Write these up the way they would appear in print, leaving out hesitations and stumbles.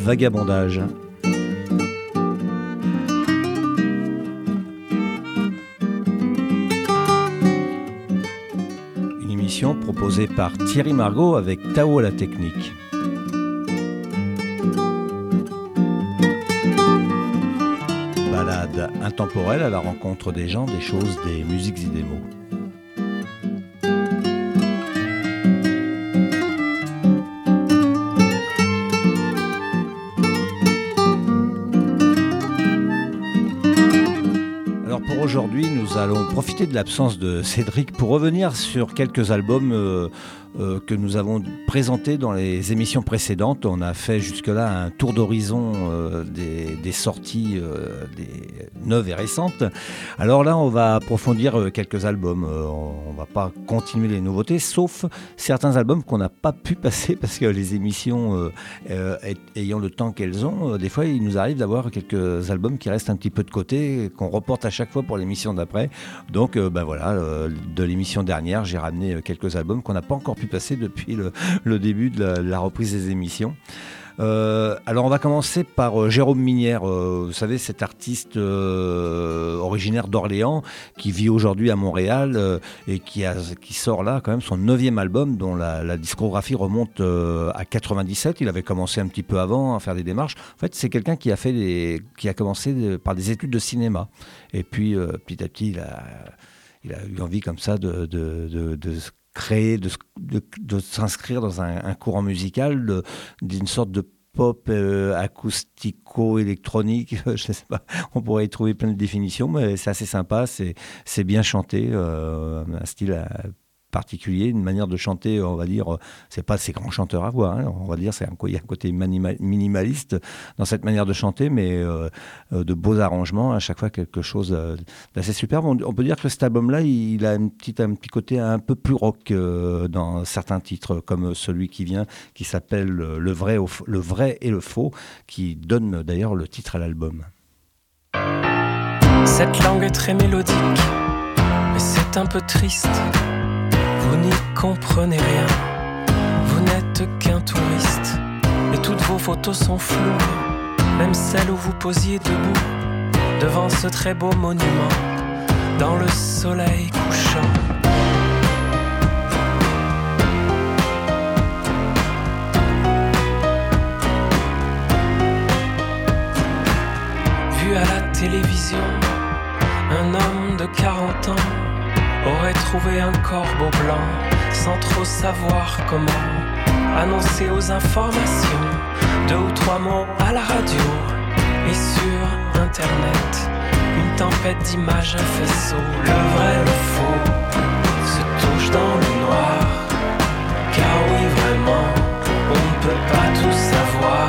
Vagabondage. Une émission proposée par Thierry Margot avec Tao à la technique. Balade intemporelle à la rencontre des gens, des choses, des musiques et des mots. Aujourd'hui, nous allons profiter de l'absence de Cédric pour revenir sur quelques albums que nous avons présentés dans les émissions précédentes. On a fait jusque-là un tour d'horizon des sorties des neuves et récentes. Alors là, on va approfondir quelques albums. On ne va pas continuer les nouveautés, sauf certains albums qu'on n'a pas pu passer parce que les émissions ayant le temps qu'elles ont, des fois, il nous arrive d'avoir quelques albums qui restent un petit peu de côté, qu'on reporte à chaque fois pour l'émission d'après. Donc voilà, de l'émission dernière, j'ai ramené quelques albums qu'on n'a pas encore pu passer depuis le début de la reprise des émissions. Alors on va commencer par Jérôme Minière, vous savez, cet artiste originaire d'Orléans qui vit aujourd'hui à Montréal et qui sort là quand même son 9e album dont la discographie remonte à 97. Il avait commencé un petit peu avant à faire des démarches. En fait, c'est quelqu'un qui a commencé par des études de cinéma et puis petit à petit il a eu envie comme ça de créer, de s'inscrire dans un courant musical, d'une sorte de pop acoustico-électronique, je ne sais pas, on pourrait y trouver plein de définitions, mais c'est assez sympa, c'est bien chanté, un style particulier, une manière de chanter, on va dire, c'est pas ces grands chanteurs à voix, hein, on va dire, il y a un côté minimaliste dans cette manière de chanter, mais de beaux arrangements, à chaque fois quelque chose d'assez superbe. On peut dire que cet album-là, il a un petit côté un peu plus rock dans certains titres, comme celui qui vient, qui s'appelle Le vrai et le faux, qui donne d'ailleurs le titre à l'album. Cette langue est très mélodique, mais c'est un peu triste. Vous n'y comprenez rien, vous n'êtes qu'un touriste. Et toutes vos photos sont floues, même celles où vous posiez debout devant ce très beau monument, dans le soleil couchant. Vu à la télévision, un homme de 40 ans aurait trouvé un corbeau blanc sans trop savoir comment annoncer aux informations 2 ou 3 mots à la radio et sur internet. Une tempête d'images, un faisceau, le vrai, le faux se touche dans le noir. Car oui, vraiment, on ne peut pas tout savoir.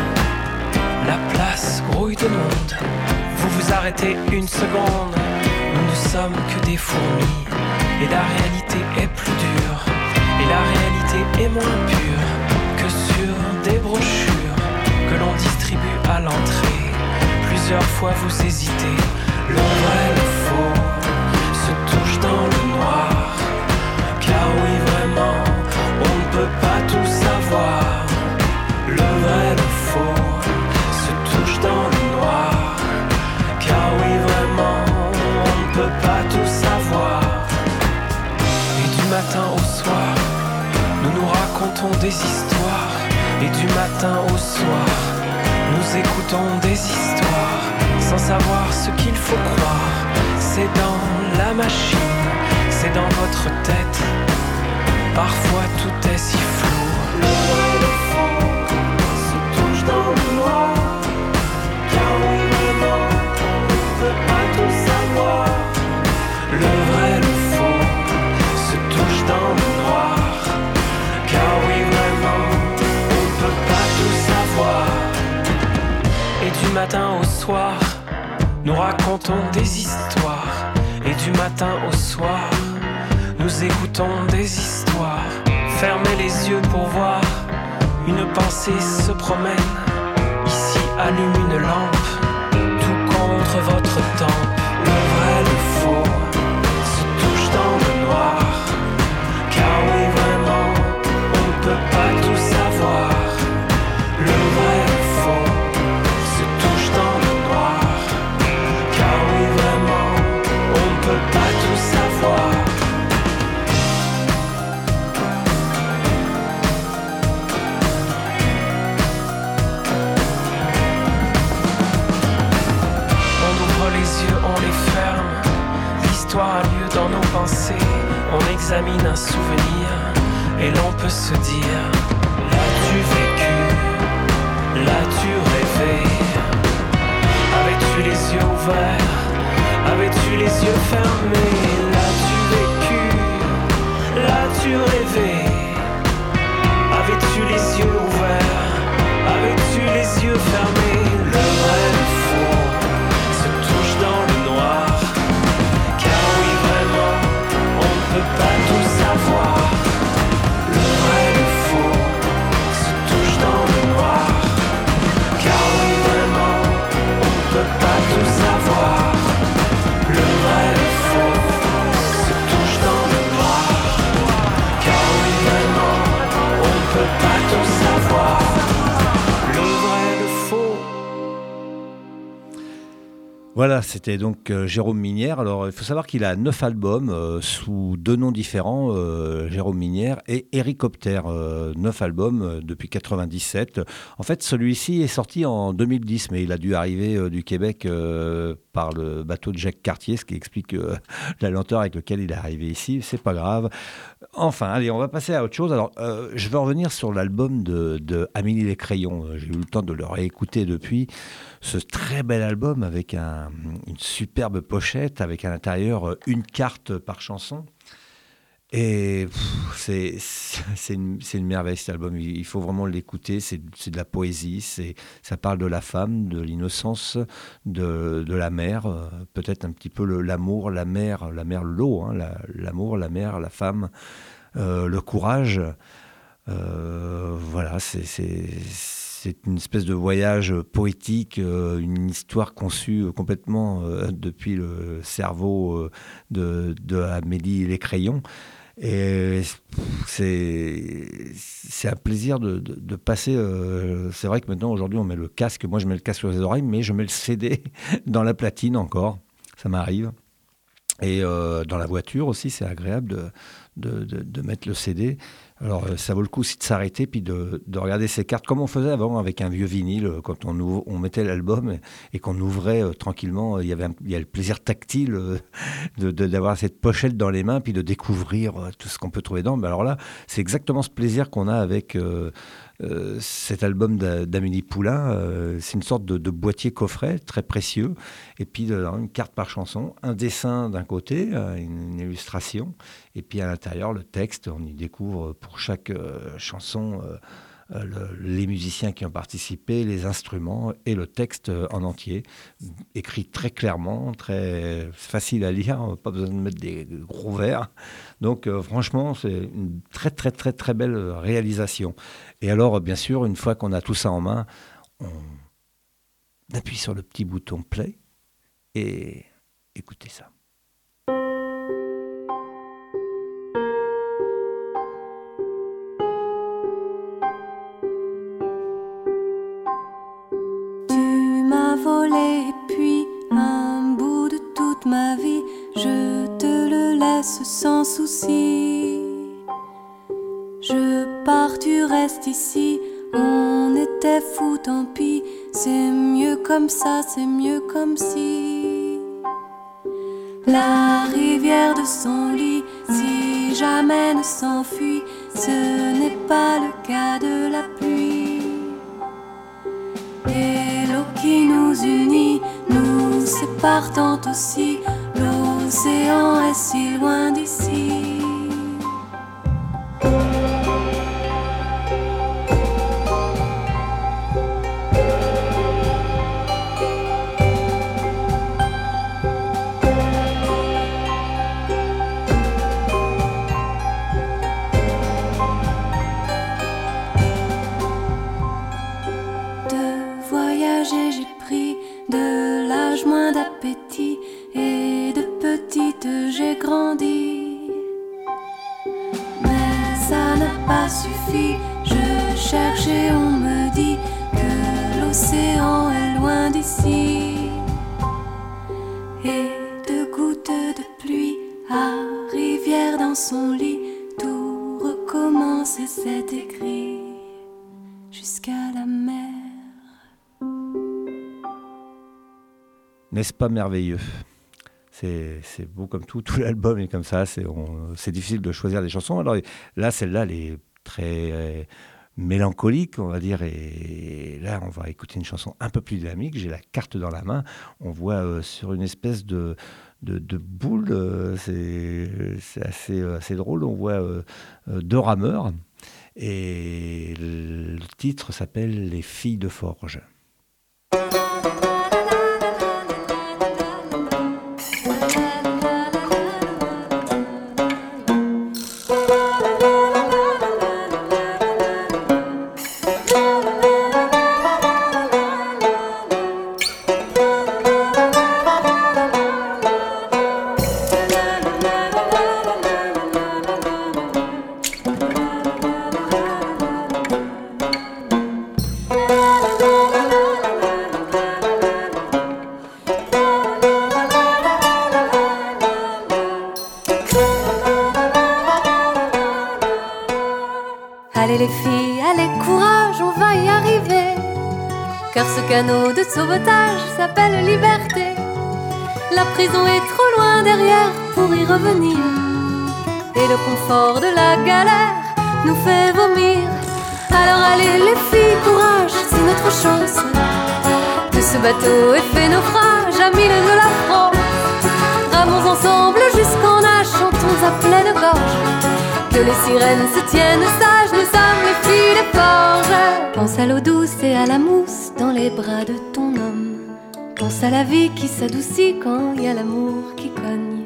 La place grouille de monde, vous vous arrêtez une seconde. Nous ne sommes que des fourmis, et la réalité est plus dure, et la réalité est moins pure que sur des brochures que l'on distribue à l'entrée. Plusieurs fois vous hésitez, le vrai, le faux se touche dans le noir. Car oui, vraiment, on ne peut pas tout savoir. Le vrai, le faux se touche dans le noir. Car oui, vraiment, on ne peut pas tout savoir. Et du matin au soir, nous nous racontons des histoires. Et du matin au soir, nous écoutons des histoires sans savoir ce qu'il faut croire. C'est dans la machine, c'est dans votre tête. Parfois tout est si flou. Le vrai et le faux se touchent dans le noir. Car oui, vraiment, on ne peut pas tout savoir. Le vrai, le faux se touchent dans le noir. Car oui, vraiment, on ne peut pas tout savoir. Et du matin au soir, nous racontons des histoires. Et du matin au soir, nous écoutons des histoires. Fermez les yeux pour voir, une pensée se promène. Ici allume une lampe, tout contre votre tempe. Le vrai, le faux se touche dans le noir. Car oui, vraiment, on ne peut pas tout savoir. Le vrai, le faux pensée, on examine un souvenir et l'on peut se dire: l'as-tu vécu, l'as-tu rêvé? Avais-tu les yeux ouverts, avais-tu les yeux fermés? L'as-tu vécu, l'as-tu rêvé? Avais-tu les yeux ouverts, avais-tu les yeux fermés? Le vrai, le faux se touche dans le noir, car oui vraiment, on ne peut pas tout savoir. Le vrai, le faux se touche dans le noir, car oui vraiment, on ne peut pas tout savoir. Le vrai, le faux se touche dans le noir, car oui vraiment, on ne peut pas tout savoir. Le vrai, le faux. Voilà, c'était donc Jérôme Minière. Alors, il faut savoir qu'il a 9 albums sous 2 noms différents, Jérôme Minière et Héricoptère. 9 albums depuis 97. En fait, celui-ci est sorti en 2010, mais il a dû arriver du Québec par le bateau de Jacques Cartier, ce qui explique la lenteur avec laquelle il est arrivé ici. C'est pas grave. Enfin, allez, on va passer à autre chose. Alors, je vais revenir sur l'album de Amélie Les Crayons. J'ai eu le temps de le réécouter depuis. Ce très bel album avec une superbe pochette, avec à l'intérieur une carte par chanson. Et c'est une merveille cet album. Il faut vraiment l'écouter. C'est de la poésie. Ça parle de la femme, de l'innocence, de la mer. Peut-être un petit peu l'amour, la mer, l'eau. Hein, l'amour, la mer, la femme, le courage. Voilà, c'est une espèce de voyage poétique, une histoire conçue complètement depuis le cerveau de Amélie Les Crayons. Et c'est un plaisir de passer. C'est vrai que maintenant, aujourd'hui, on met le casque. Moi, je mets le casque sur les oreilles, mais je mets le CD dans la platine encore. Ça m'arrive. Et dans la voiture aussi, c'est agréable de mettre le CD. Alors, ça vaut le coup aussi de s'arrêter puis de regarder ces cartes, comme on faisait avant avec un vieux vinyle, quand on mettait l'album et qu'on ouvrait tranquillement. Il y avait le plaisir tactile d'avoir cette pochette dans les mains puis de découvrir tout ce qu'on peut trouver dedans. Mais alors là, c'est exactement ce plaisir qu'on a avec cet album d'Amélie Poulain. C'est une sorte de boîtier coffret très précieux. Et puis une carte par chanson, un dessin d'un côté, une illustration. Et puis à l'intérieur, le texte, on y découvre pour chaque chanson les musiciens qui ont participé, les instruments et le texte en entier, écrit très clairement, très facile à lire, pas besoin de mettre des gros vers. Donc franchement, c'est une très très très très belle réalisation. Et alors, bien sûr, une fois qu'on a tout ça en main, on appuie sur le petit bouton play et écoutez ça. Volé et puis un bout de toute ma vie, je te le laisse sans souci. Je pars, tu restes ici, on était fous, tant pis. C'est mieux comme ça, c'est mieux comme si. La rivière de son lit, si jamais ne s'enfuit, ce n'est pas le cas de la pluie. Et l'eau qui nous unit nous sépare tant aussi. L'océan est si loin d'ici. J'ai pris de l'âge moins d'appétit et de petite j'ai grandi. Mais ça n'a pas suffi, je cherche et on me dit que l'océan est loin d'ici. Et de gouttes de pluie à rivière dans son lit, tout recommence et c'est écrit jusqu'à la mer. N'est-ce pas merveilleux ? c'est beau comme tout l'album est comme ça, c'est difficile de choisir des chansons. Alors là, celle-là, elle est très mélancolique, on va dire, et là, on va écouter une chanson un peu plus dynamique. J'ai la carte dans la main, on voit sur une espèce de boule, c'est assez drôle, on voit 2 rameurs, et le titre s'appelle « Les filles de forge ». Allez les filles, allez courage, on va y arriver. Car ce canot de sauvetage s'appelle liberté. La prison est trop loin derrière pour y revenir. Et le confort de la galère nous fait vomir. Alors allez les filles, courage, c'est notre chance. Que ce bateau ait fait naufrage à 1000 de la France. Ramons ensemble jusqu'en nage, chantons à pleine gorge. Que les sirènes se tiennent sages, nous sommes les filles des forges. Pense à l'eau douce et à la mousse dans les bras de ton homme. Pense à la vie qui s'adoucit quand il y a l'amour qui cogne.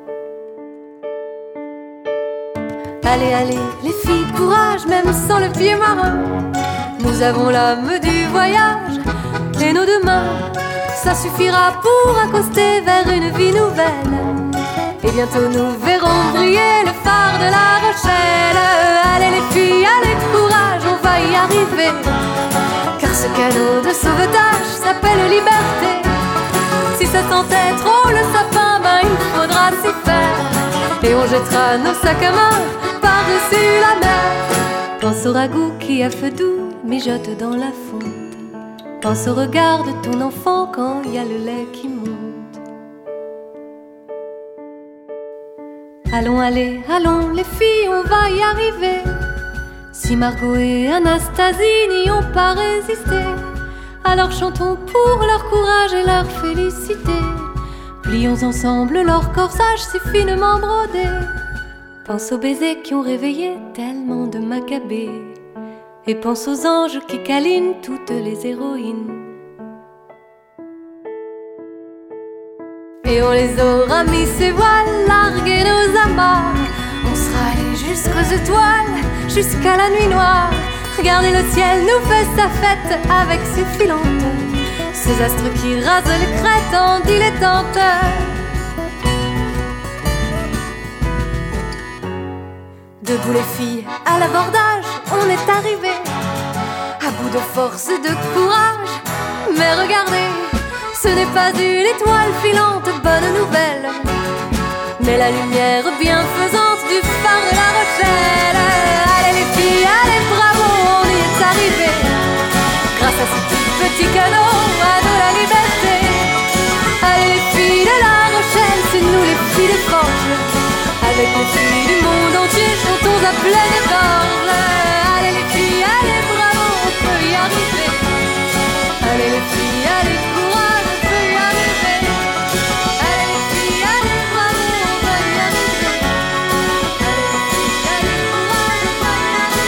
Allez, allez, les filles, courage, même sans le pied marin. Nous avons l'âme du voyage et nos 2 mains. Ça suffira pour accoster vers une vie nouvelle. Et bientôt nous verrons briller le phare de La Rochelle. Allez les filles, allez courage, on va y arriver. Car ce canot de sauvetage s'appelle liberté. Si ça sentait trop le sapin, ben il faudra s'y faire. Et on jettera nos sacs à main par-dessus la mer. Pense au ragoût qui a feu doux mijote dans la fonte. Pense au regard de ton enfant quand il y a le lait qui monte. Allons, allez, allons les filles, on va y arriver. Si Margot et Anastasie n'y ont pas résisté, alors chantons pour leur courage et leur félicité. Plions ensemble leur corsage si finement brodé. Pense aux baisers qui ont réveillé tellement de macabées. Et pense aux anges qui câlinent toutes les héroïnes. Et on les aura mis ses voiles, largué nos amarres. On sera allé jusqu'aux étoiles, jusqu'à la nuit noire. Regardez le ciel nous fait sa fête avec ses filantes. Ces astres qui rasent les crêtes en dilettantes. Debout les filles, à l'abordage, on est arrivé. À bout de force et de courage. Mais regardez, ce n'est pas une étoile filante, bonne nouvelle, mais la lumière bienfaisante du phare de La Rochelle. Allez les filles, allez bravo, on y est arrivé. Grâce à ce petit canot, à de la liberté. Allez les filles de La Rochelle, c'est nous les filles des forges. Avec les filles du monde entier, chantons à pleine gorge. Allez les filles, allez bravo, on peut y arriver. Allez les filles, allez courage, on peut y arriver. Allez les filles, allez bravo, on va y arriver. Allez les filles, allez courage, on va y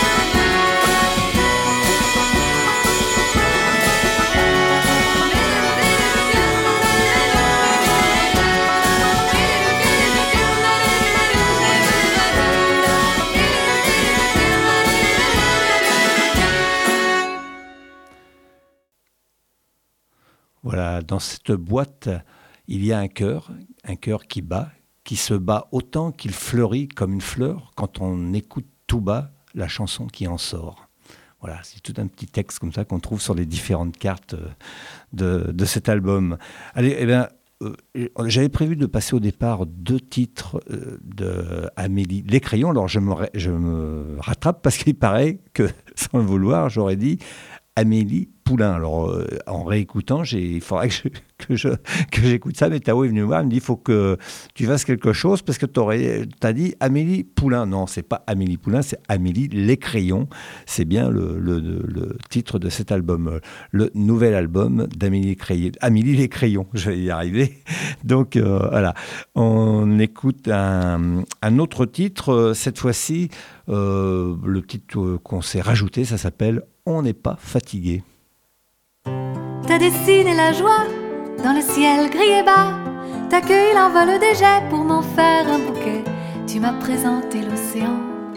Voilà, dans cette boîte, il y a un cœur qui se bat autant qu'il fleurit comme une fleur quand on écoute tout bas la chanson qui en sort. Voilà, c'est tout un petit texte comme ça qu'on trouve sur les différentes cartes de cet album. Allez, eh bien, j'avais prévu de passer au départ 2 titres de Amélie Les Crayons. Alors je me rattrape parce qu'il paraît que, sans le vouloir, j'aurais dit Amélie Poulain. Alors, en réécoutant, il faudrait que j'écoute ça, mais Tao est venu me voir, il me dit, il faut que tu fasses quelque chose, parce que t'as dit Amélie Poulain. Non, c'est pas Amélie Poulain, c'est Amélie Les Crayons. C'est bien le titre de cet album, le nouvel album d'Amélie Amélie Les Crayons, je vais y arriver. Donc, voilà. On écoute un autre titre, cette fois-ci, le titre qu'on s'est rajouté, ça s'appelle « On n'est pas fatigué ». T'as dessiné la joie dans le ciel gris et bas. T'as cueilli l'envol des jets pour m'en faire un bouquet. Tu m'as présenté l'océan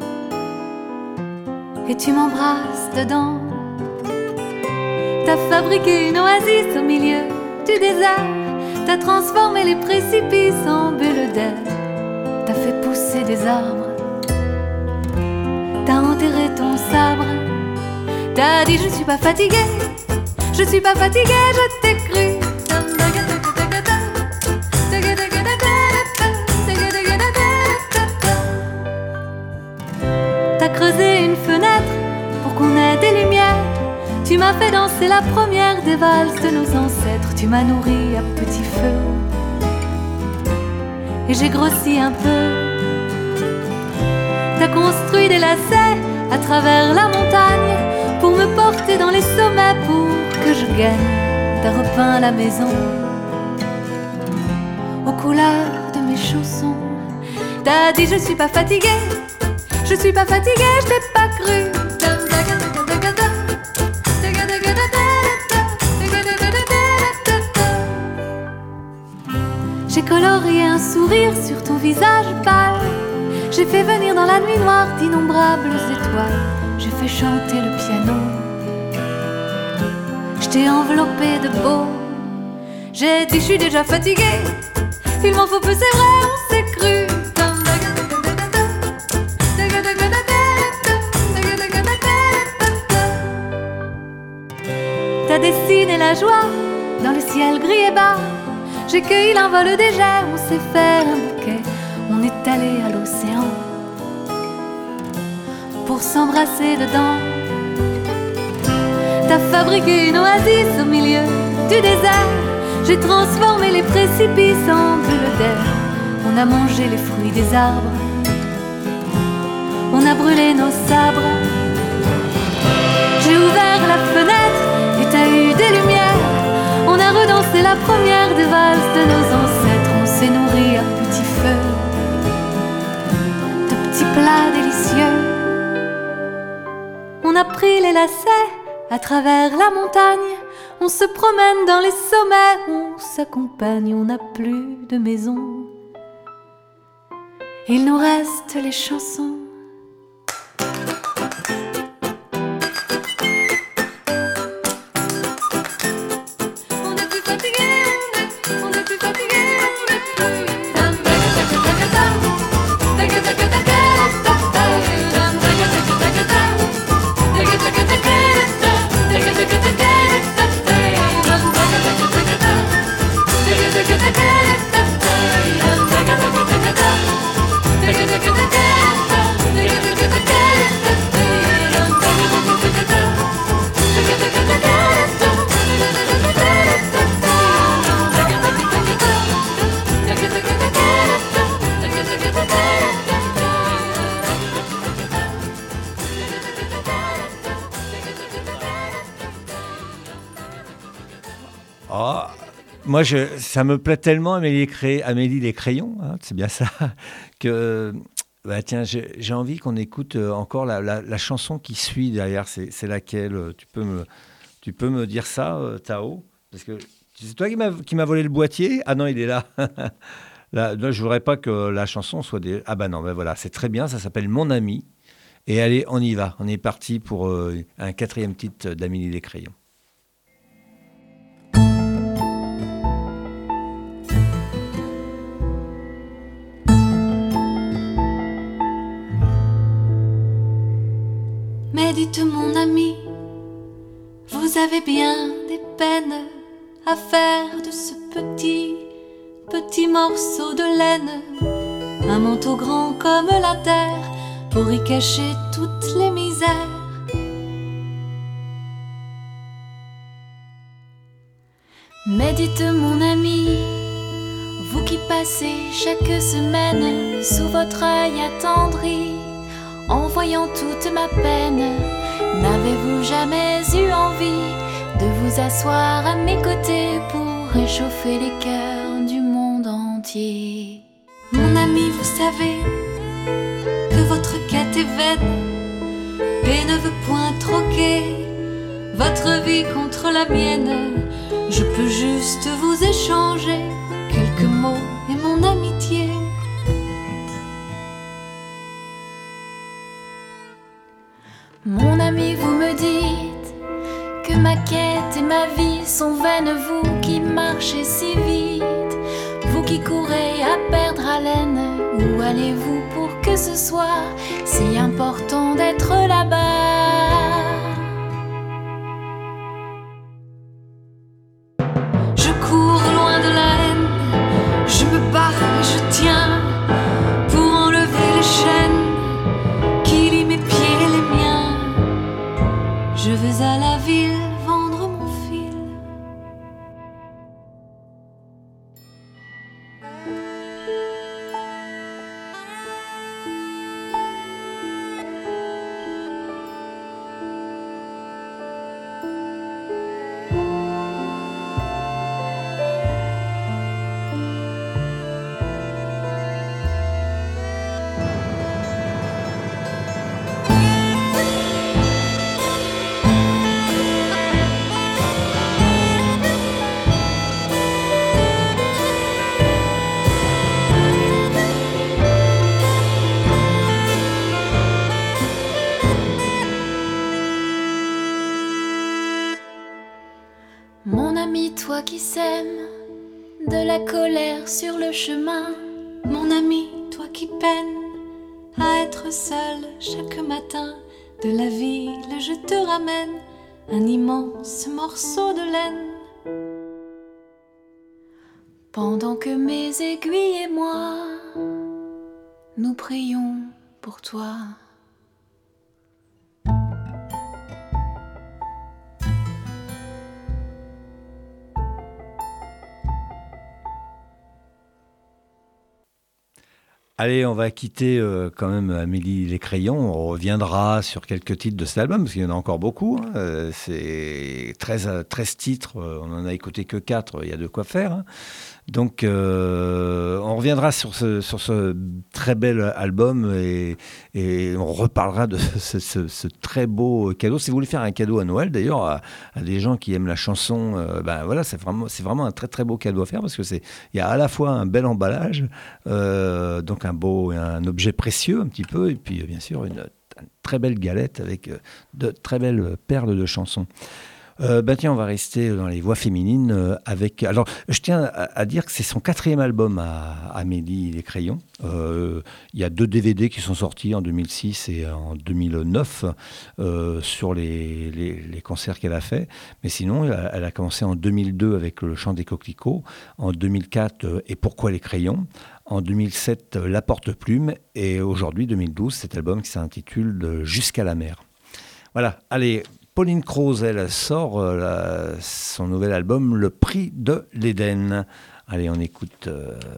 et tu m'embrasses dedans. T'as fabriqué une oasis au milieu du désert. T'as transformé les précipices en bulles d'air. T'as fait pousser des arbres. T'as enterré ton sabre. T'as dit je ne suis pas fatiguée. Je suis pas fatiguée, je t'ai cru. T'as creusé une fenêtre pour qu'on ait des lumières. Tu m'as fait danser la première des valses de nos ancêtres. Tu m'as nourri à petit feu et j'ai grossi un peu. T'as construit des lacets à travers la montagne pour me porter dans les sommets pour que je gagne. T'as repeint la maison aux couleurs de mes chaussons. T'as dit je suis pas fatiguée. Je suis pas fatiguée, je t'ai pas cru. J'ai colorié un sourire sur ton visage pâle. J'ai fait venir dans la nuit noire d'innombrables étoiles. J'ai fait chanter le piano. Je t'ai enveloppé de beau. J'ai dit je suis déjà fatiguée. Il m'en faut peu, c'est vrai, on s'est cru. T'as dessiné la joie dans le ciel gris et bas. J'ai cueilli l'envol des jets, on s'est fait un bouquet. On est allé à l'océan pour s'embrasser dedans. T'as fabriqué une oasis au milieu du désert. J'ai transformé les précipices en bulles d'air. On a mangé les fruits des arbres. On a brûlé nos sabres. J'ai ouvert la fenêtre et t'as eu des lumières. On a redansé la première des valses de nos ancêtres. On s'est nourri à petit feu de petits plats délicieux. On a pris les lacets à travers la montagne. On se promène dans les sommets, on s'accompagne. On n'a plus de maison. Il nous reste les chansons. Moi, ça me plaît tellement, Amélie Les Crayons, hein, c'est bien ça, que bah, tiens, j'ai envie qu'on écoute encore la chanson qui suit derrière. C'est laquelle? Tu peux me dire ça, Tao? Parce que c'est toi qui m'as volé le boîtier. Ah non, il est là. Là, je voudrais pas que la chanson soit des... Ah bah non, ben voilà, c'est très bien, ça s'appelle Mon Ami. Et allez, on y va. On est parti pour un 4e titre d'Amélie Les Crayons. Mais dites mon ami, vous avez bien des peines à faire de ce petit morceau de laine un manteau grand comme la terre pour y cacher toutes les misères. Mais dites mon ami, vous qui passez chaque semaine sous votre œil attendri, en voyant toute ma peine, n'avez-vous jamais eu envie de vous asseoir à mes côtés pour réchauffer les cœurs du monde entier? Mon ami, vous savez que votre quête est vaine et ne veut point troquer votre vie contre la mienne. Je peux juste vous échanger quelques mots et mon amitié. Mon ami, vous me dites que ma quête et ma vie sont vaines. Vous qui marchez si vite, vous qui courez à perdre haleine, où allez-vous pour que ce soit si important d'être là-bas? Je cours loin de la haine, je me bats et je tiens pour enlever les chaînes qui lient mes pieds et les miens. Je vais à la ville vendre mon fil. Mon ami, toi qui sèmes de la colère sur le chemin, Mon ami, toi qui peines à être seul chaque matin, de la ville je te ramène un immense morceau de laine. pendant que mes aiguilles et moi, nous prions pour toi. Allez, on va quitter quand même Amélie Les Crayons. On reviendra sur quelques titres de cet album, parce qu'il y en a encore beaucoup. C'est 13 titres, on n'en a écouté que 4, il y a de quoi faire. Hein. Donc, on reviendra sur ce très bel album et on reparlera de ce très beau cadeau. Si vous voulez faire un cadeau à Noël, d'ailleurs, à des gens qui aiment la chanson, voilà, c'est vraiment un très très beau cadeau à faire, parce que il y a à la fois un bel emballage, donc un objet précieux un petit peu, et puis bien sûr une très belle galette avec de très belles perles de chansons. Tiens, on va rester dans les voix féminines avec... Alors, je tiens à dire que c'est son 4e album à Amélie Les Crayons. Il y a 2 DVD qui sont sortis en 2006 et en 2009 sur les concerts qu'elle a fait. Mais sinon, elle a commencé en 2002 avec Le Chant des Coquelicots, en 2004 Et pourquoi les crayons, en 2007 La Porte-Plume, et aujourd'hui, 2012, cet album qui s'intitule Jusqu'à la mer. Voilà, allez... Pauline Croze, elle sort son nouvel album, Le Prix de l'Éden. Allez, on écoute.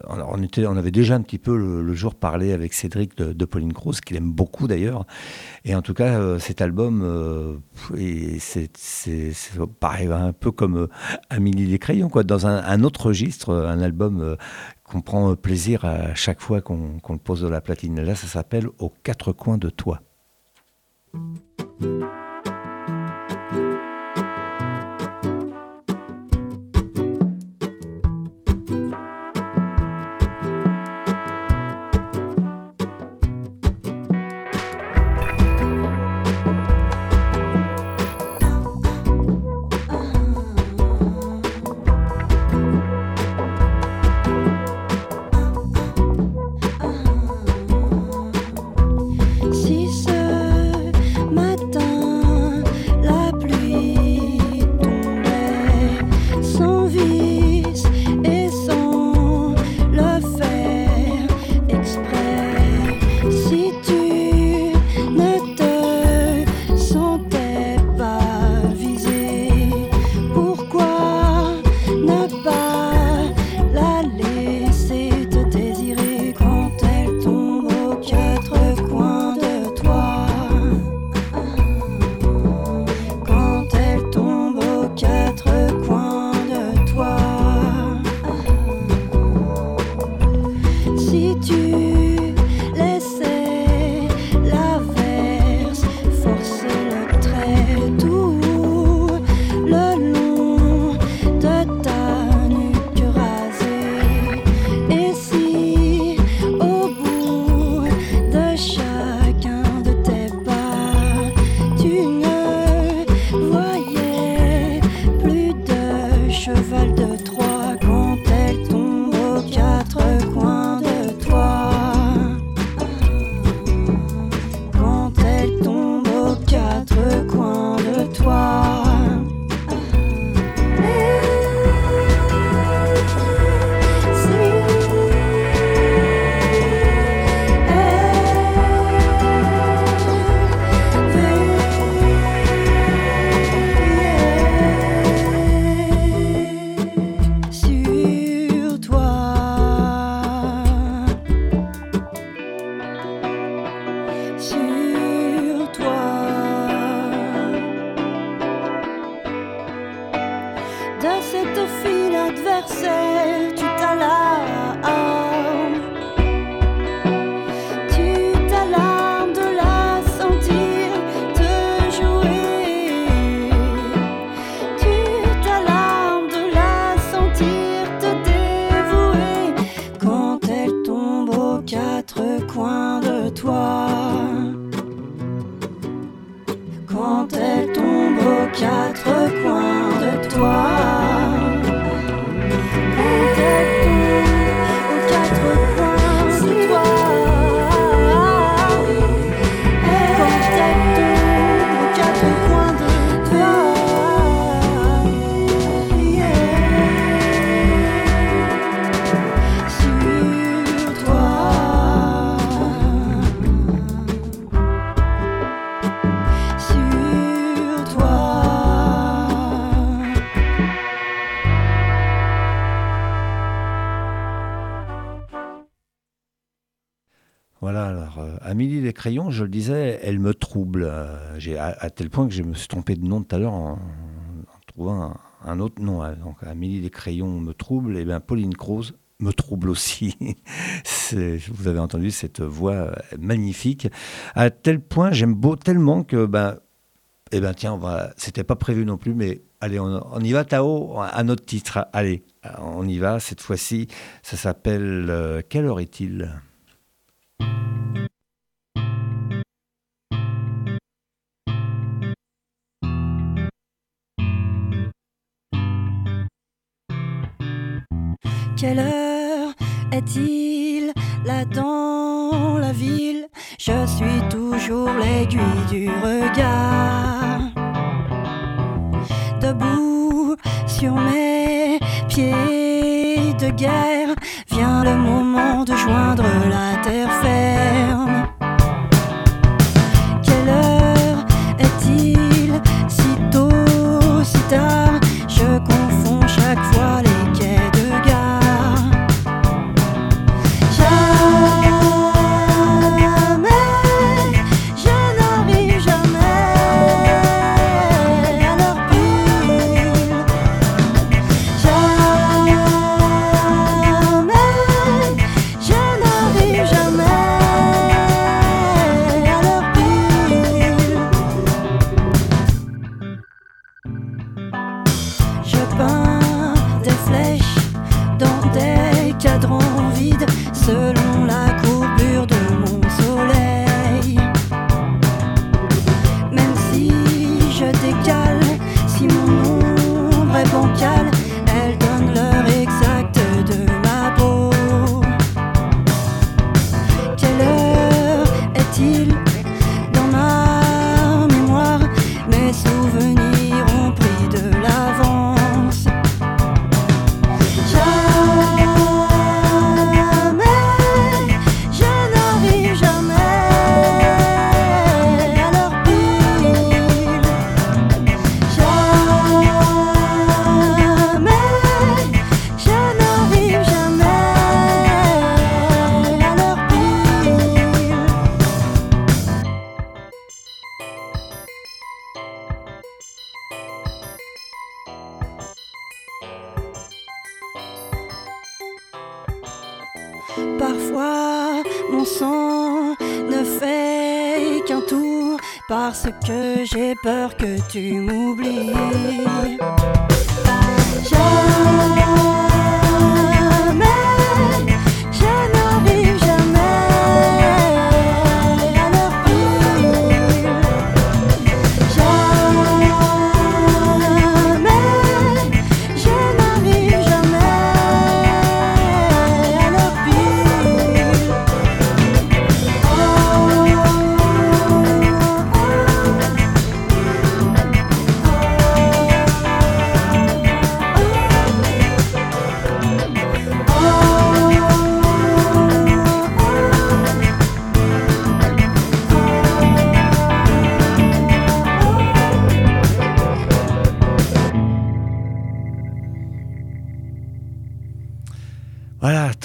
On avait déjà un petit peu le jour parlé avec Cédric de Pauline Croze, qu'il aime beaucoup d'ailleurs. Et en tout cas, cet album, c'est pareil, un peu comme Amélie Les Crayons, quoi, dans un autre registre, un album qu'on prend plaisir à chaque fois qu'on le pose dans la platine. Là, ça s'appelle Aux quatre coins de toi. Si sur toi. De cette fille adversaire, tu t'alarmes. Tu t'alarmes de la sentir te jouer. Tu t'alarmes de la sentir te dévouer. Quand elle tombe aux quatre coins de toi. Quand elle tombe aux quatre coins de toi. Quand elle tombe aux quatre coins de toi. Quand elle tombe aux quatre coins de toi. Sur toi. Sur toi. Voilà, alors Amélie Les Crayons, je le disais, elle me trouble. À tel point que je me suis trompé de nom tout à l'heure en trouvant un autre nom. Donc Amélie Les Crayons me trouble, et bien Pauline Croze me trouble aussi. Vous avez entendu cette voix magnifique. À tel point, j'aime tellement que, tiens, c'était pas prévu non plus, mais allez, on y va, Tao, à notre titre. Allez, on y va, cette fois-ci, ça s'appelle Quelle heure est-il ? Quelle heure est-il là dans la ville? Je suis toujours l'aiguille du regard. Debout sur mes pieds de guerre, vient le moment de joindre la terre ferme. Quelle heure est-il? Si tôt, si tard, je confonds chaque fois les quais de gare. Selon la courbure de mon soleil. Même si je décale, si mon ombre est bancale, elle donne l'heure exacte de ma peau. Quelle heure est-il dans ma mémoire? Mes souvenirs ont pris de l'avance. Parfois, mon sang ne fait qu'un tour parce que j'ai peur que tu m'oublies.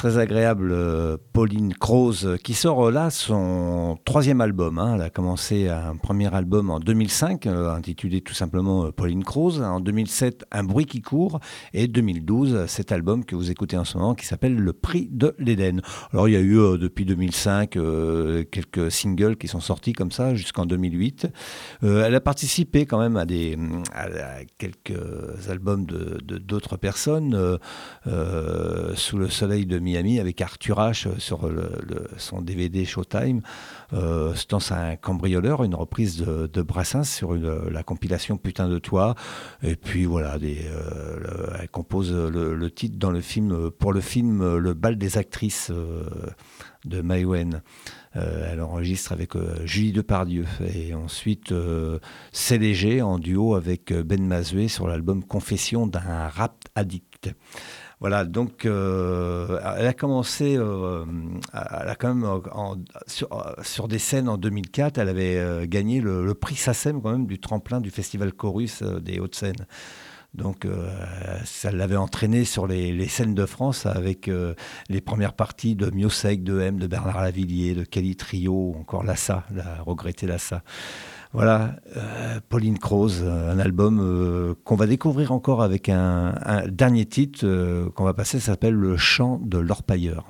très agréable Pauline Croze qui sort là son 3e album. Elle a commencé un premier album en 2005 intitulé tout simplement Pauline Croze. En 2007, Un bruit qui court. Et 2012, cet album que vous écoutez en ce moment qui s'appelle Le prix de l'Éden. Alors il y a eu depuis 2005 quelques singles qui sont sortis comme ça jusqu'en 2008. Elle a participé quand même à quelques albums d'autres personnes. Sous le soleil de Miami avec Arthur H sur son DVD Showtime. C'est un cambrioleur, une reprise de Brassens sur la compilation Putain de toi. Et puis voilà, elle compose le titre dans le film, pour le film Le bal des actrices de Maïwenn. Elle enregistre avec Julie Depardieu. Et ensuite, C'est léger en duo avec Ben Mazué sur l'album Confession d'un rap addict. Voilà, donc elle a commencé, elle a quand même sur des scènes en 2004, elle avait gagné le prix SACEM quand même du tremplin du Festival Chorus des Hauts-de-Seine. Donc ça l'avait entraîné sur les scènes de France avec les premières parties de Miossec, de M, de Bernard Lavillier, de Kelly Trio, encore Lassa, la regrettée Lassa. Voilà, Pauline Croze, un album qu'on va découvrir encore avec un dernier titre qu'on va passer, ça s'appelle Le chant de l'orpailleur.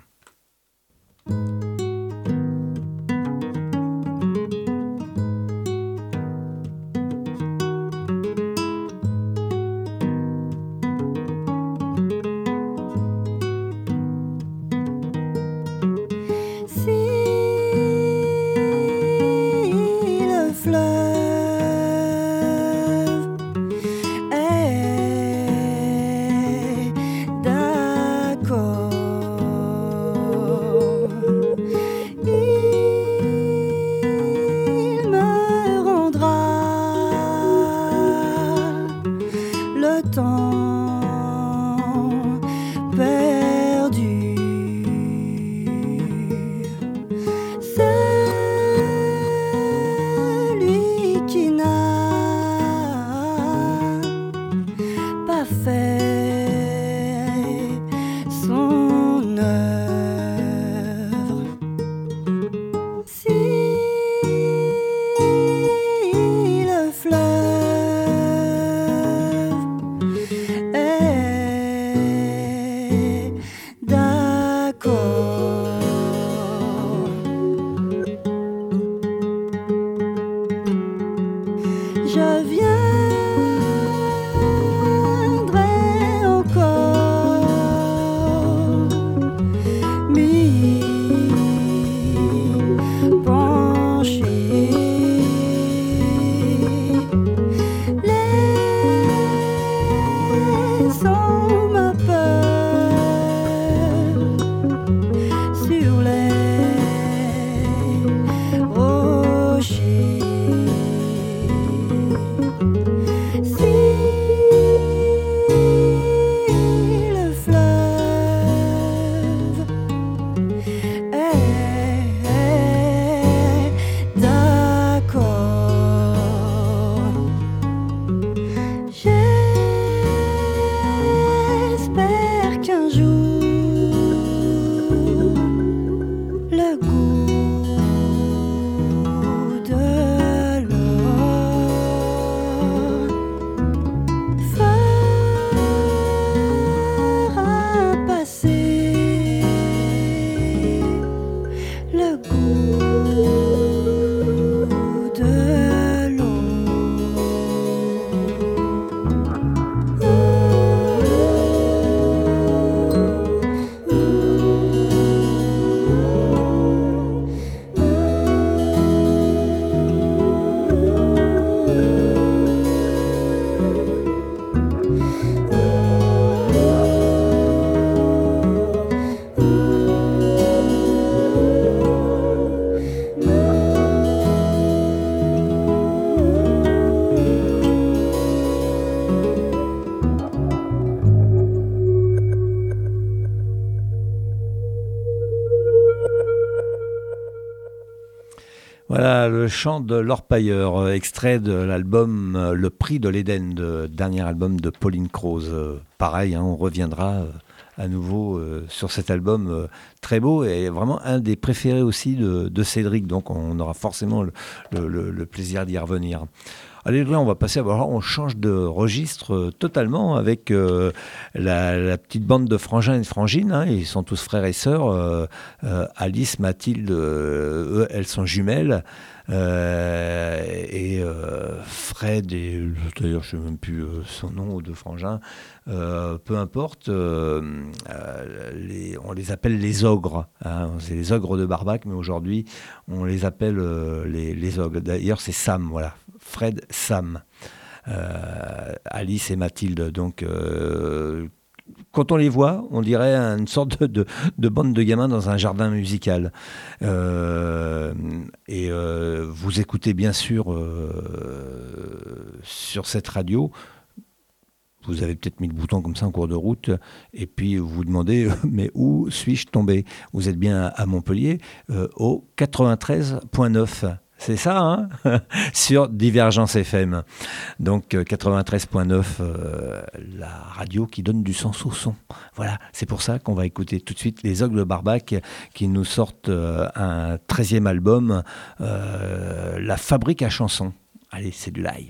Voilà, le chant de l'orpailleur, extrait de l'album Le prix de l'Éden, dernier album de Pauline Croze. Pareil, on reviendra à nouveau sur cet album très beau et vraiment un des préférés aussi de Cédric. Donc on aura forcément le plaisir d'y revenir. Allez, là, on va passer on change de registre totalement avec la petite bande de frangins et de frangines. Hein, ils sont tous frères et sœurs. Alice, Mathilde, eux, elles sont jumelles. Et Fred, et d'ailleurs, je ne sais même plus son nom de frangin. Peu importe, on les appelle les ogres. Hein, c'est les ogres de Barbac, mais aujourd'hui, on les appelle les ogres. D'ailleurs, c'est Sam, voilà. Fred, Sam, Alice et Mathilde. Donc, quand on les voit, on dirait une sorte de bande de gamins dans un jardin musical. Et vous écoutez bien sûr sur cette radio. Vous avez peut-être mis le bouton comme ça en cours de route, et puis vous vous demandez mais où suis-je tombé ? Vous êtes bien à Montpellier, au 93.9. C'est ça, hein sur Divergence FM. Donc 93.9, la radio qui donne du sens au son. Voilà, c'est pour ça qu'on va écouter tout de suite les Ogres de Barbac qui nous sortent un 13e album, La Fabrique à chansons. Allez, c'est du live.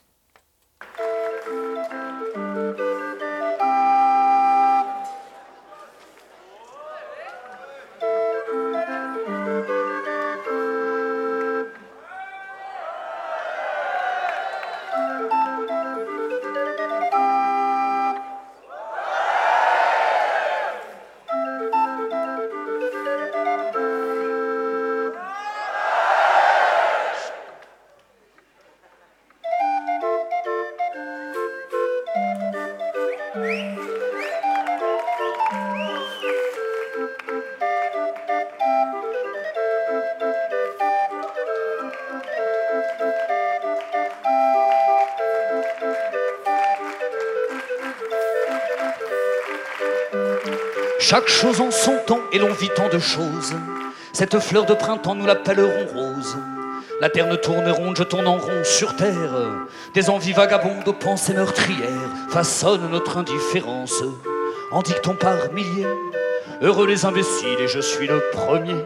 Chaque chose en son temps, et l'on vit tant de choses. Cette fleur de printemps, nous l'appellerons rose. La terre ne tourne ronde, je tourne en rond sur terre. Des envies vagabondes aux pensées meurtrières façonnent notre indifférence en dictons par milliers. Heureux les imbéciles, et je suis le premier.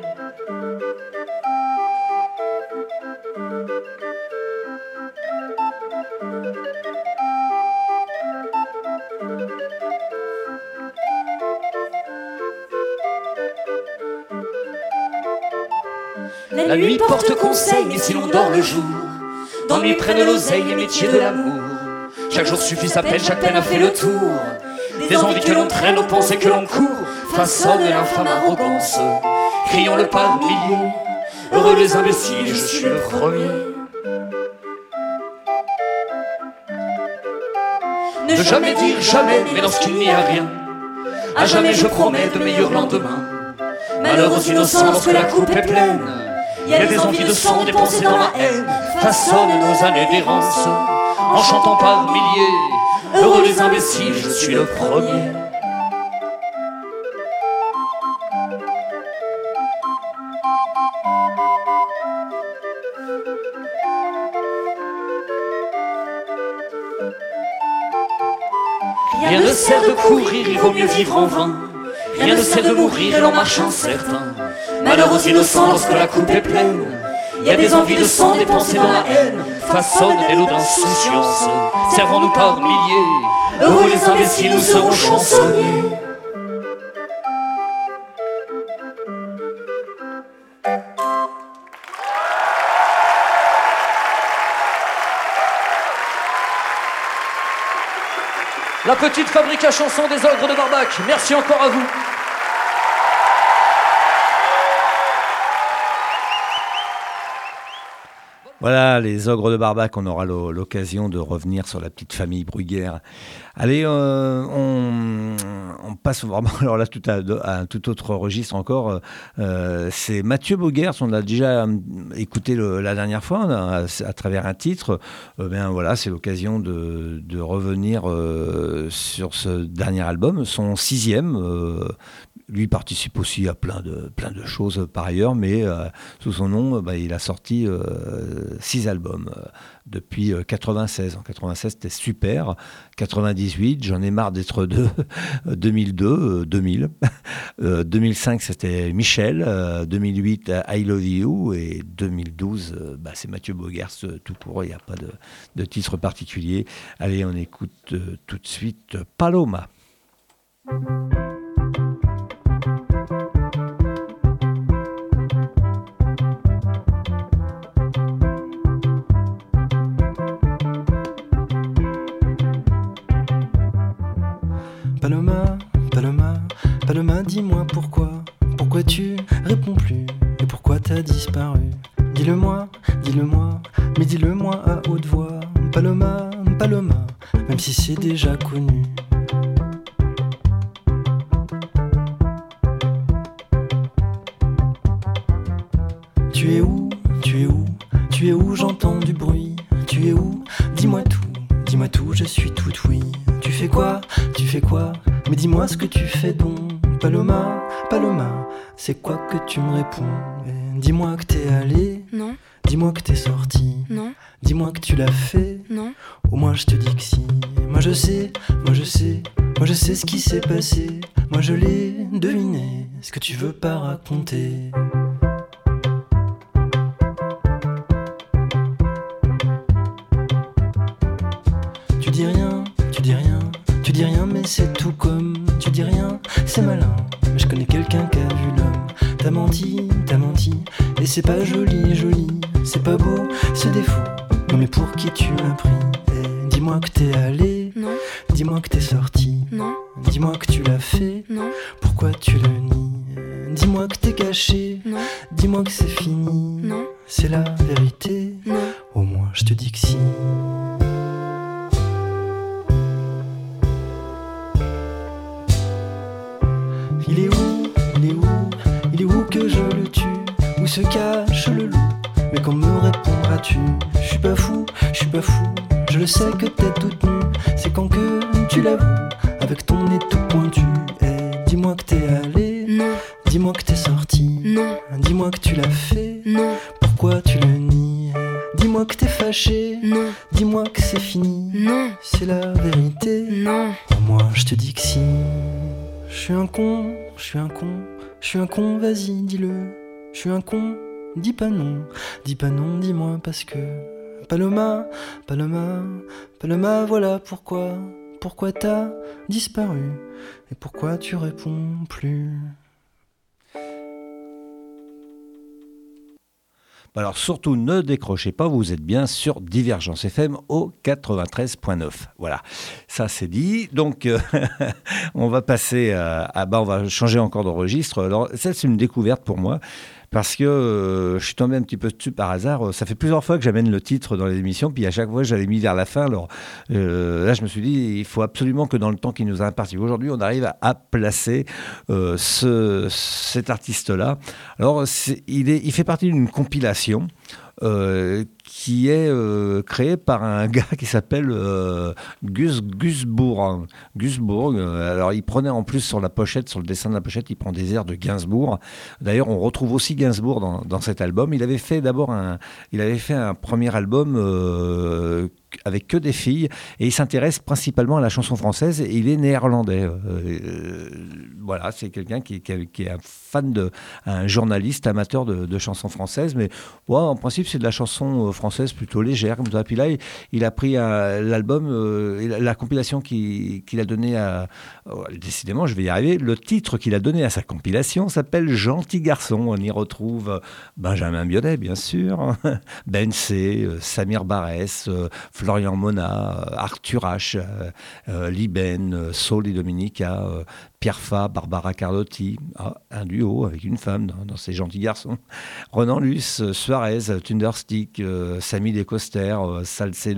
La nuit porte conseil, mais si l'on dort le jour, d'ennui prennent l'oseille les métiers de l'amour. Chaque jour suffit sa peine, chaque peine a fait le tour. Des envies que l'on traîne, aux pensées que l'on court, façonnent l'infâme arrogance, crions-le par milliers. Heureux les imbéciles, je suis le premier. Ne jamais dire jamais, mais lorsqu'il n'y a rien, à jamais je promets de meilleurs lendemains. Malheur aux innocents lorsque la coupe est pleine. Il y a des envies de sang, des pensées dans la haine, façonnent nos années d'errance, en chantant par milliers. Heureux les imbéciles, je suis le premier. Rien ne sert de courir, il vaut mieux vivre en vain. Rien ne sert de mourir et l'on marche incertain. Malheur aux innocents lorsque la coupe est pleine. Il y a des envies de sang, des pensées dans la haine, façonnent des lots d'insouciance, servons-nous par milliers. Heureux les imbéciles, nous serons chansonniers. La petite fabrique à chansons des Ogres de Barbac. Merci encore à vous. Voilà, les Ogres de Barbac, on aura l'occasion de revenir sur la petite famille Bruguière. Allez, on passe vraiment alors là à un tout autre registre encore. C'est Mathieu Boguers, on l'a déjà écouté la dernière fois à travers un titre. Ben voilà, c'est l'occasion de revenir sur ce dernier album, son 6e. Lui participe aussi à plein de choses par ailleurs, mais sous son nom, il a sorti 6 albums depuis 96. En 96, c'était super. 98, j'en ai marre d'être deux. 2002, 2000. 2005, c'était Michel. 2008, I Love You. Et 2012, c'est Mathieu Bogers tout court. Il n'y a pas de titre particulier. Allez, on écoute tout de suite Paloma. Paloma, Paloma, Paloma, dis-moi pourquoi tu réponds plus et pourquoi t'as disparu. Dis-le-moi, mais dis-le-moi à haute voix. Paloma, Paloma, même si c'est déjà connu. Tu es où, tu es où, tu es où, j'entends du bruit. Tu es où, dis-moi tout, je suis tout oui. Tu fais quoi, mais dis-moi ce que tu fais donc. Paloma, Paloma, c'est quoi que tu me réponds? Dis-moi que t'es allé, Non. Dis-moi que t'es sorti, Non. Dis-moi que tu l'as fait, Non. Au moins je te dis que si. Moi je sais ce qui s'est passé. Moi je l'ai deviné, ce que tu veux pas raconter. Tu dis rien, mais c'est tout comme. Tu dis rien, c'est malin, mais je connais quelqu'un qui a vu l'homme. T'as menti, et c'est pas joli, c'est pas beau, c'est défaut. Non mais pour qui tu m'as pris? Dis-moi que t'es allé, Non. Dis-moi que t'es sorti, Non. Dis-moi que tu l'as fait, Non. pourquoi tu le nies? Dis-moi que t'es caché, Non. Dis-moi que c'est fini, Non. C'est la vérité, Non. au moins je te dis que si. Il est où que je le tue? Où se cache le loup? Mais quand me répondras-tu? Je suis pas fou, je le sais que t'es toute nue. C'est quand que tu l'avoues, avec ton nez tout pointu. Dis-moi que t'es allé, Non. Dis-moi que t'es sorti, Non. Dis-moi que tu l'as fait, Non. pourquoi tu le nies? Dis-moi que t'es fâché, Non. Dis-moi que c'est fini, Non. C'est la vérité, Non. moi je te dis que si. Je suis un con, vas-y dis-le. Je suis un con, dis pas non, dis-moi parce que Paloma, voilà pourquoi t'as disparu et pourquoi tu réponds plus. Alors surtout ne décrochez pas, vous êtes bien sur Divergence FM au 93.9. Voilà, ça c'est dit. Donc on va passer on va changer encore de registre. Alors ça c'est une découverte pour moi. Parce que je suis tombé un petit peu dessus par hasard. Ça fait plusieurs fois que j'amène le titre dans les émissions, puis à chaque fois, je l'avais mis vers la fin. Alors là, je me suis dit, il faut absolument que dans le temps qui nous a imparti aujourd'hui, on arrive à placer cet artiste-là. Alors, il fait partie d'une compilation qui est créé par un gars qui s'appelle Gus Bourg. Gus Bourg, alors il prenait en plus sur la pochette, sur le dessin de la pochette, il prend des airs de Gainsbourg. D'ailleurs, on retrouve aussi Gainsbourg dans cet album. Il avait fait un premier album avec que des filles, et il s'intéresse principalement à la chanson française, et il est néerlandais. Voilà, c'est quelqu'un qui est un fan un journaliste amateur de chansons françaises, mais en principe c'est de la chanson française plutôt légère comme ça. Puis là il a pris l'album, la compilation qu'il a donnée décidément je vais y arriver, le titre qu'il a donné à sa compilation s'appelle Gentil garçon. On y retrouve Benjamin Biolay bien sûr, Ben C, Samir Barès, Florian Mona, Arthur H, Liben, Saul et Dominica, Pierre Fa, Barbara Carlotti, un duo avec une femme dans ces gentils garçons, Ronan Luce, Suarez, Thunderstick, Samy Descoster,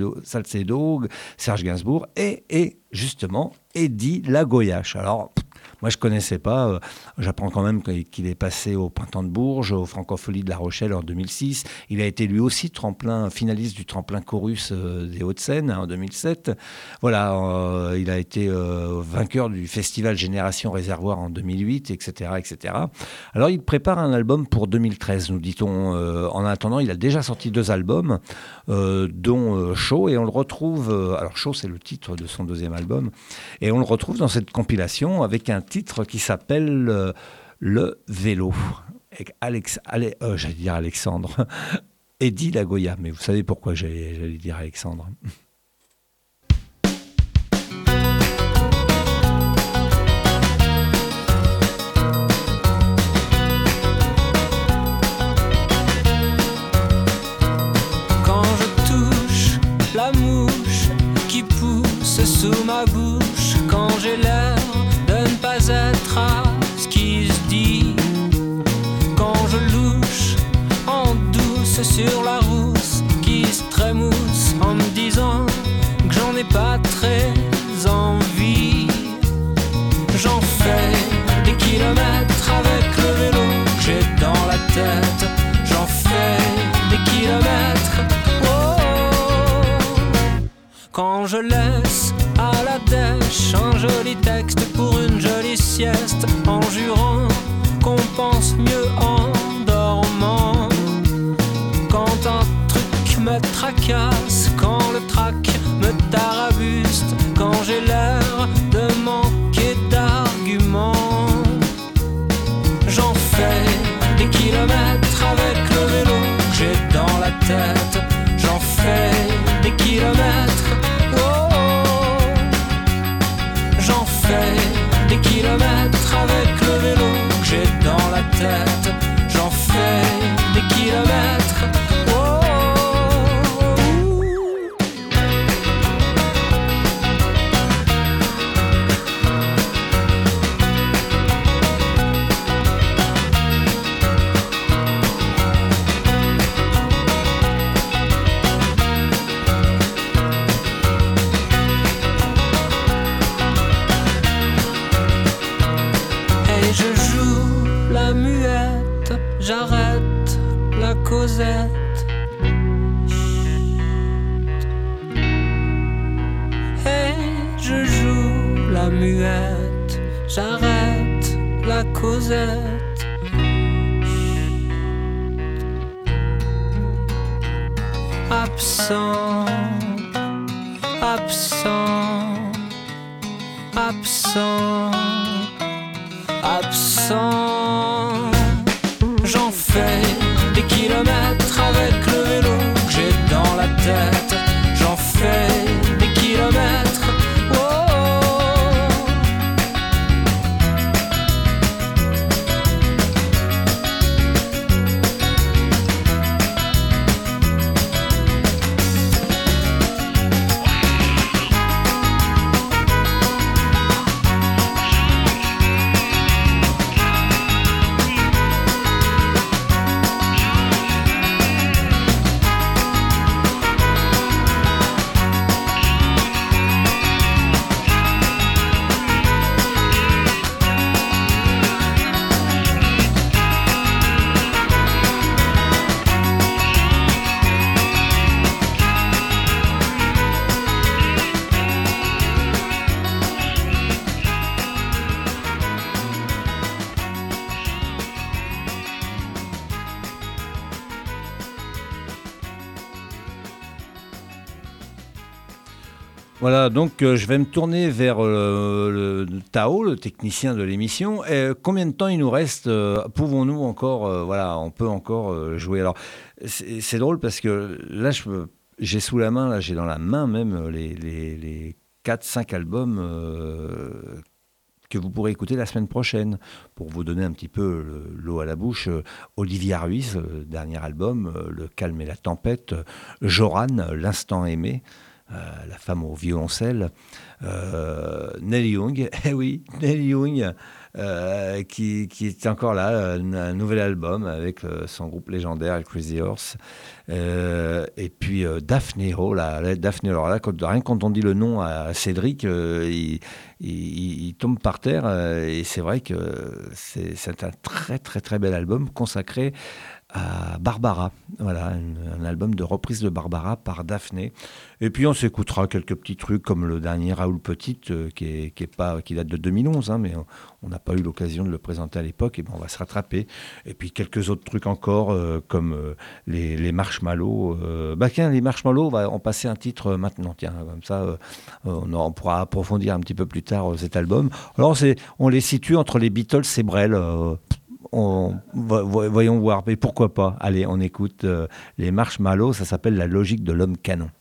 Salcedo, Serge Gainsbourg et justement Eddie Lagoyache. Alors Moi, je ne connaissais pas. J'apprends quand même qu'il est passé au Printemps de Bourges, aux Francopholies de La Rochelle en 2006. Il a été lui aussi finaliste du tremplin chorus des Hauts-de-Seine en 2007. Voilà, il a été vainqueur du festival Génération Réservoir en 2008, etc., etc. Alors, il prépare un album pour 2013, nous dit-on. En attendant, il a déjà sorti 2 albums, dont Chaud, et on le retrouve... alors, Chaud, c'est le titre de son 2e album, et on le retrouve dans cette compilation avec un titre qui s'appelle Le Vélo. J'allais dire Alexandre. Eddie Lagoya, mais vous savez pourquoi j'allais dire Alexandre. La mouche qui pousse sous ma bouche, quand j'ai l'air de ne pas être à ce qui se dit, quand je louche en douce sur la rousse qui se trémousse en me disant que j'en ai pas très envie, j'en fais des kilomètres avec le vélo que j'ai dans la tête, j'en fais des kilomètres. Quand je laisse à la dèche un joli texte pour une jolie sieste, en jurant qu'on pense mieux en dormant. Quand un truc me tracasse, quand le trac me tarabuste, quand j'ai l'air de manquer d'arguments, j'en fais des kilomètres avec le vélo que j'ai dans la tête, j'en fais des kilomètres. J'en fais des kilomètres avec le vélo que j'ai dans la tête. J'en fais des kilomètres. J'arrête la causette. Et je joue la muette. J'arrête la causette. Absent, absent, absent, absent. J'en fais des kilomètres avec le vélo que j'ai dans la tête. J'en fais des kilomètres. Voilà, donc je vais me tourner vers le Tao, le technicien de l'émission. Combien de temps il nous reste? Pouvons-nous encore, voilà, on peut encore jouer. Alors, c'est drôle parce que là, j'ai sous la main, là, j'ai dans la main même les 4-5 albums que vous pourrez écouter la semaine prochaine. Pour vous donner un petit peu l'eau à la bouche, Olivia Ruiz, dernier album, Le calme et la tempête, Joran, L'instant aimé, la femme au violoncelle, Neil Young, oui, Neil Young, qui est encore là, un nouvel album avec son groupe légendaire, Crazy Horse, et puis Daphné, Daphné, alors là, rien que quand on dit le nom à Cédric, il tombe par terre, et c'est vrai que c'est un très très très bel album consacré à Barbara, voilà, un album de reprise de Barbara par Daphné. Et puis on s'écoutera quelques petits trucs comme le dernier Raoul Petit qui date de 2011, mais on n'a pas eu l'occasion de le présenter à l'époque, et on va se rattraper. Et puis quelques autres trucs encore comme les Marshmallows. Tiens, les Marshmallows, on va en passer un titre maintenant, tiens, comme ça on pourra approfondir un petit peu plus tard cet album. Alors on les situe entre les Beatles et Brel. Voyons voir, mais pourquoi pas. Allez, on écoute les Marshmallows, ça s'appelle La logique de l'homme canon.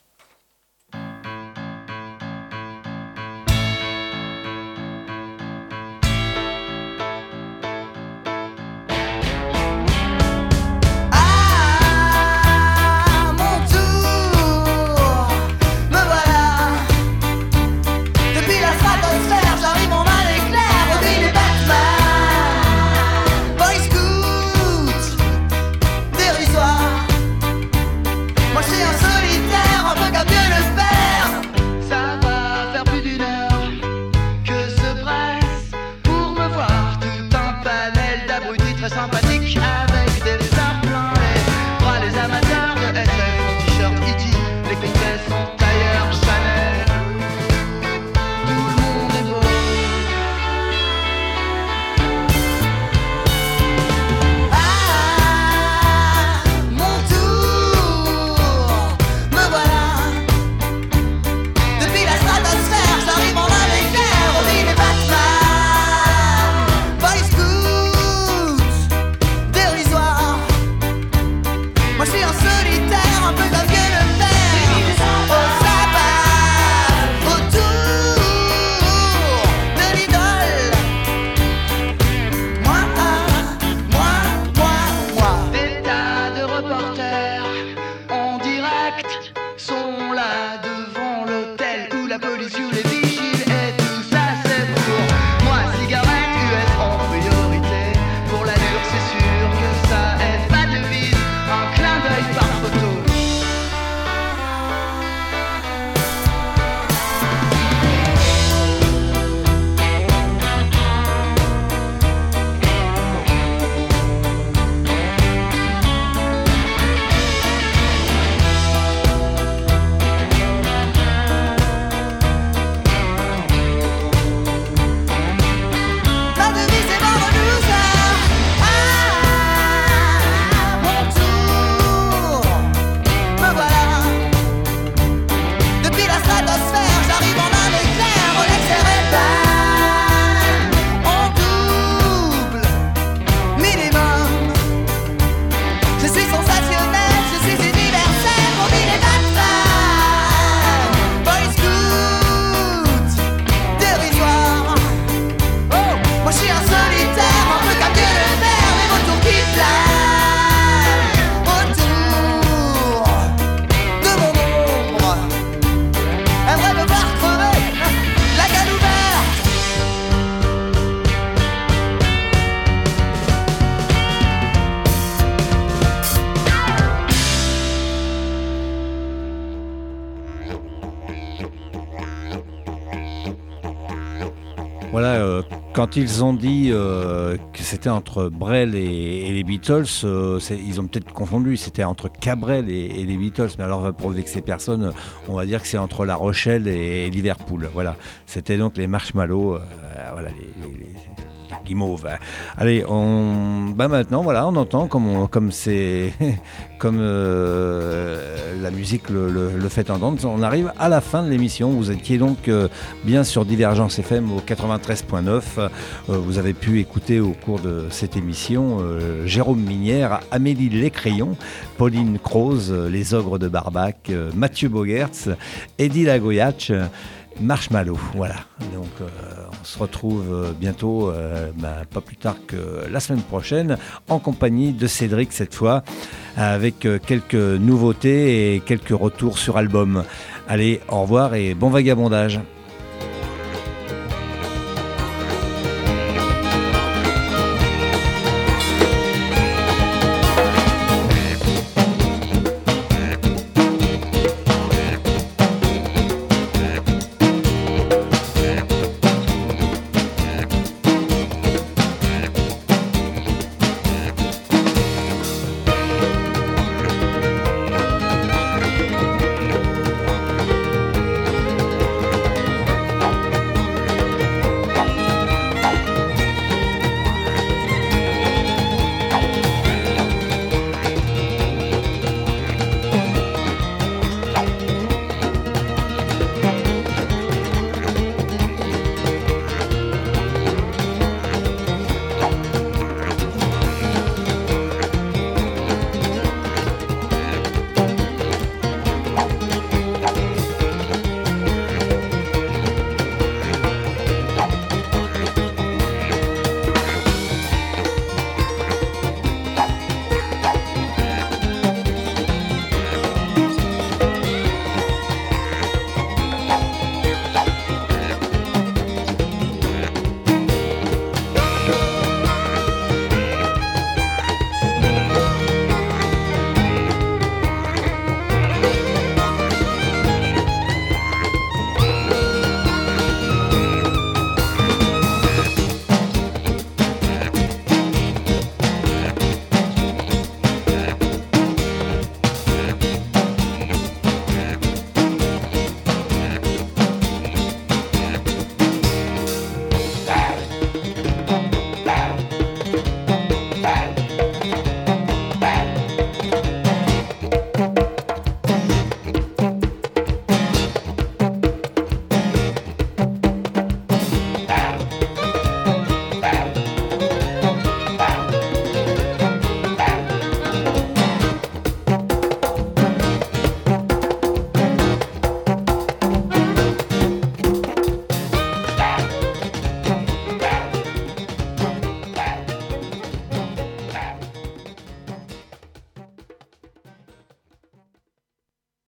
Voilà, quand ils ont dit que c'était entre Brel et les Beatles, ils ont peut-être confondu, c'était entre Cabrel et les Beatles. Mais alors, pour vexer personne, on va dire que c'est entre La Rochelle et Liverpool. Voilà, c'était donc les Marshmallows, voilà, les guimauves. Allez, maintenant, voilà, on entend comme c'est comme la musique le fait entendre. On arrive à la fin de l'émission. Vous étiez donc bien sur Divergence FM au 93.9. Vous avez pu écouter au cours de cette émission Jérôme Minière, Amélie Lécrayon, Pauline Croze, Les Ogres de Barbac, Mathieu Bogertz, Eddie Lagoyach, Marshmallow, voilà. Donc on se retrouve bientôt, pas plus tard que la semaine prochaine, en compagnie de Cédric cette fois, avec quelques nouveautés et quelques retours sur album. Allez, au revoir et bon vagabondage.